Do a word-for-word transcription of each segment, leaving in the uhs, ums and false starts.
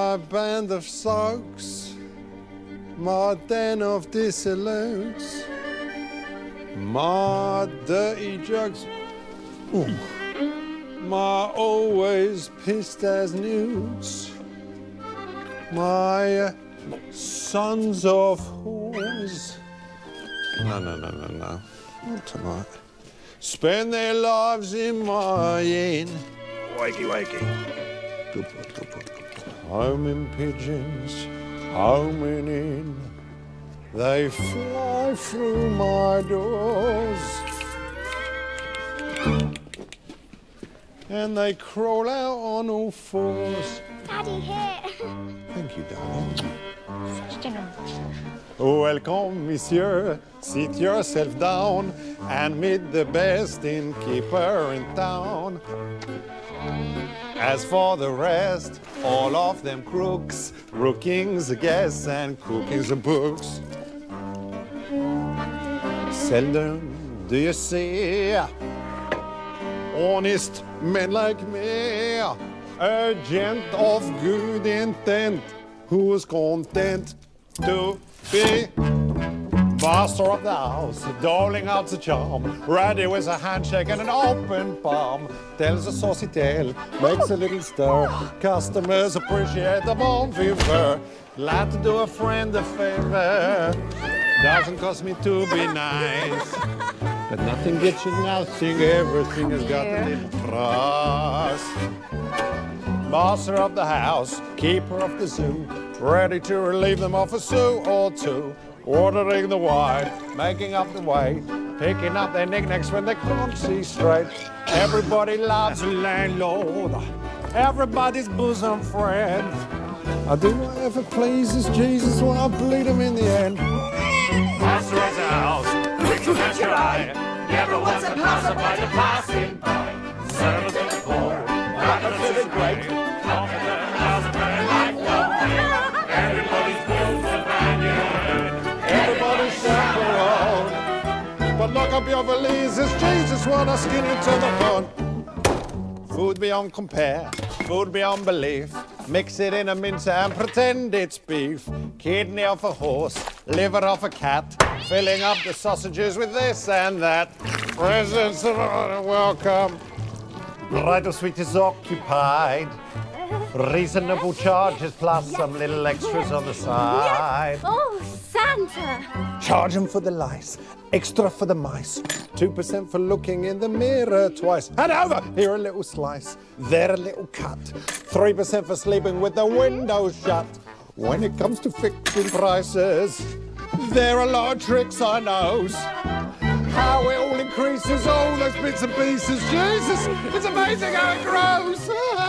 my band of soaks, my den of dissolutes, my dirty jugs, ooh, my always pissed as newts, my uh, sons of whores. No, no, no, no, no, not tonight. Spend their lives in my inn. Wakey, wakey. Good boy, good boy, good boy. Homing pigeons, homing in. They fly through my doors. And they crawl out on all fours. Daddy, here. Thank you, darling. Such general. Welcome, monsieur. Sit yourself down and meet the best innkeeper in town. As for the rest, all of them crooks, rookings, guests, and cookings and books. Seldom do you see honest men like me, a gent of good intent, who's content to be master of the house, doling out the charm, ready with a handshake and an open palm, tells a saucy tale, makes a little stir, customers appreciate the bon vivant, glad to do a friend a favor, doesn't cost me to be nice, but nothing gets you nothing, everything has got a little price. Master of the house, keeper of the zoo, ready to relieve them of a sou or two, ordering the wine, making up the way, picking up their knickknacks when they can't see straight. Everybody loves a landlord, everybody's bosom friend. I do whatever pleases Jesus when I bleed him in the end. Master of the house, quick to catch your eye, never once a passerby to passing by. Servant to the poor, rapper to the great, confident, house very life don't pay. Everybody's built for value. Everybody's chaperone. But lock up your valises, Jesus wanna skin into the bone. Food beyond compare, food beyond belief. Mix it in a mincer and pretend it's beef. Kidney off a horse, liver off a cat. Filling up the sausages with this and that. Presents of honor, welcome. Bridal suite is occupied. Reasonable charges plus some little extras on the side. Yes. Oh, Santa. Charge them for the lice, extra for the mice, two percent for looking in the mirror twice. And over, here a little slice, there a little cut, three percent for sleeping with the windows shut. When it comes to fixing prices, there are a lot of tricks I knows. How it all increases, all those bits and pieces. Jesus, it's amazing how it grows.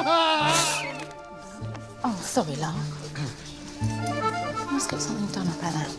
Oh, sorry, love. Let's get something done about that.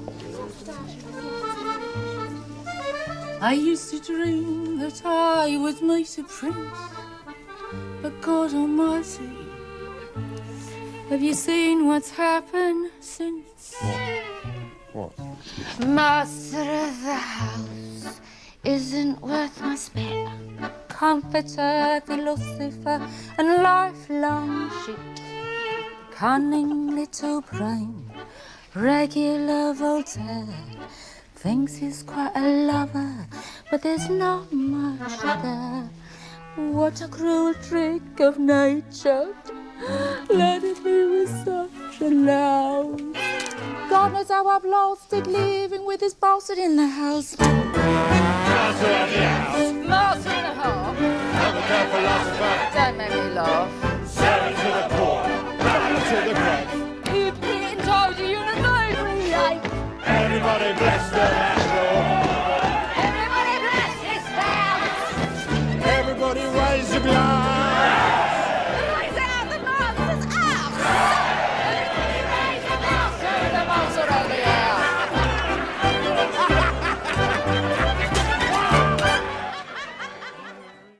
I used to dream that I would meet a prince, but God almighty, have you seen what's happened since? What? Master of the house isn't worth my spit. Comforter, philosopher, and lifelong shit. Cunning little brain, regular Voltaire. Thinks he's quite a lover, but there's not much there. What a cruel trick of nature. Let it be with such a louse. God knows how I've lost it, living with this bastard in the house. Master of the house, Master and a half. comforter, philosopher, Don't make me laugh. servant to the poor, To the grave.